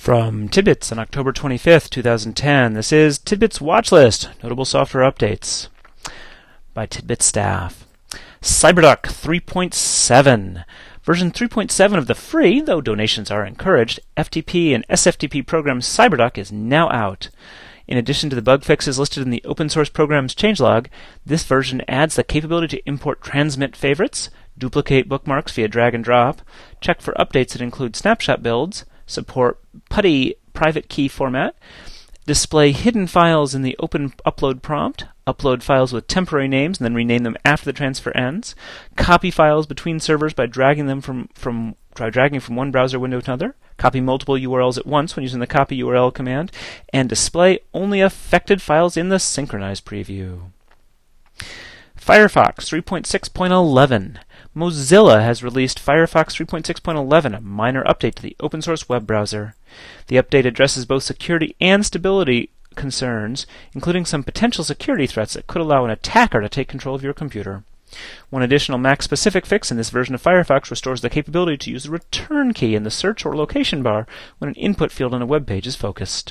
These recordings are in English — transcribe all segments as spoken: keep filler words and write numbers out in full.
From Tidbits on October twenty-fifth, two thousand ten, this is Tidbits Watch List, Notable Software Updates by Tidbits staff. CyberDuck three point seven. Version three point seven of the free, though donations are encouraged, F T P and S F T P program CyberDuck is now out. In addition to the bug fixes listed in the open source program's changelog, this version adds the capability to import transmit favorites, duplicate bookmarks via drag and drop, check for updates that include snapshot builds, support PuTTY private key format, display hidden files in the open upload prompt, upload files with temporary names and then rename them after the transfer ends, copy files between servers by dragging them from, from by dragging from one browser window to another, copy multiple U R Ls at once when using the copy U R L command, and display only affected files in the synchronized preview. Firefox three point six point eleven. Mozilla has released Firefox three point six point eleven, a minor update to the open source web browser. The update addresses both security and stability concerns, including some potential security threats that could allow an attacker to take control of your computer. One additional Mac-specific fix in this version of Firefox restores the capability to use the return key in the search or location bar when an input field on a web page is focused.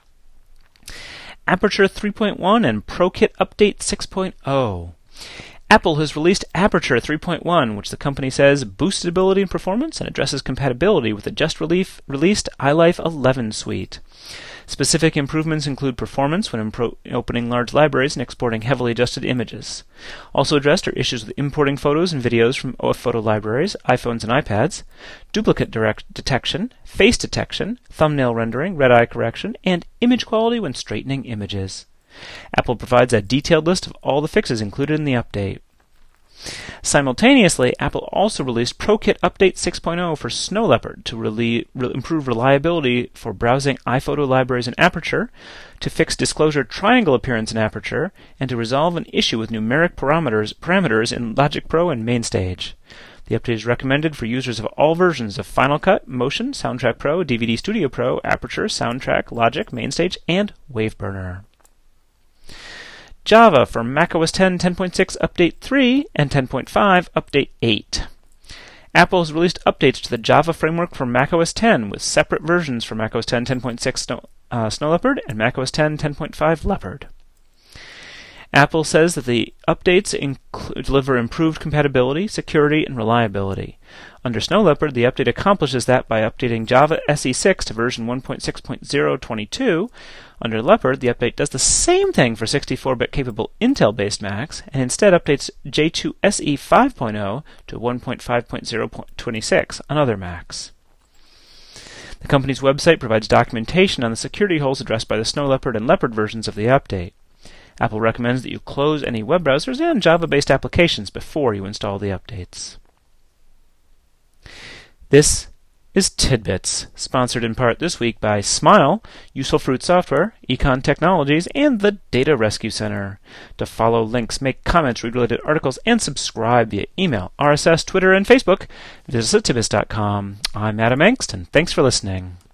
Aperture three point one and ProKit Update six point oh. Apple has released Aperture three point one, which the company says boosts stability and performance and addresses compatibility with the just relief, released iLife eleven suite. Specific improvements include performance when impro- opening large libraries and exporting heavily adjusted images. Also addressed are issues with importing photos and videos from O F photo libraries, iPhones and iPads, duplicate direct detection, face detection, thumbnail rendering, red eye correction, and image quality when straightening images. Apple provides a detailed list of all the fixes included in the update. Simultaneously, Apple also released ProKit Update six point oh for Snow Leopard to really, re- improve reliability for browsing iPhoto libraries in Aperture, to fix disclosure triangle appearance in Aperture, and to resolve an issue with numeric parameters, parameters in Logic Pro and MainStage. The update is recommended for users of all versions of Final Cut, Motion, Soundtrack Pro, D V D Studio Pro, Aperture, Soundtrack, Logic, MainStage, and WaveBurner. Java for macOS ten ten point six Update three and ten point five Update eight. Apple has released updates to the Java framework for macOS ten with separate versions for macOS ten ten point six Snow, uh, Snow Leopard and macOS ten ten point five Leopard. Apple says that the updates inc- deliver improved compatibility, security, and reliability. Under Snow Leopard, the update accomplishes that by updating Java S E six to version one point six point oh twenty-two. Under Leopard, the update does the same thing for sixty-four bit capable Intel-based Macs, and instead updates J two S E five point oh to one point five point oh twenty-six on other Macs. The company's website provides documentation on the security holes addressed by the Snow Leopard and Leopard versions of the update. Apple recommends that you close any web browsers and Java-based applications before you install the updates. This is Tidbits, sponsored in part this week by Smile, Useful Fruit Software, Econ Technologies, and the Data Rescue Center. To follow links, make comments, read related articles, and subscribe via email, R S S, Twitter, and Facebook, visit tidbits dot com. I'm Adam Engst, and thanks for listening.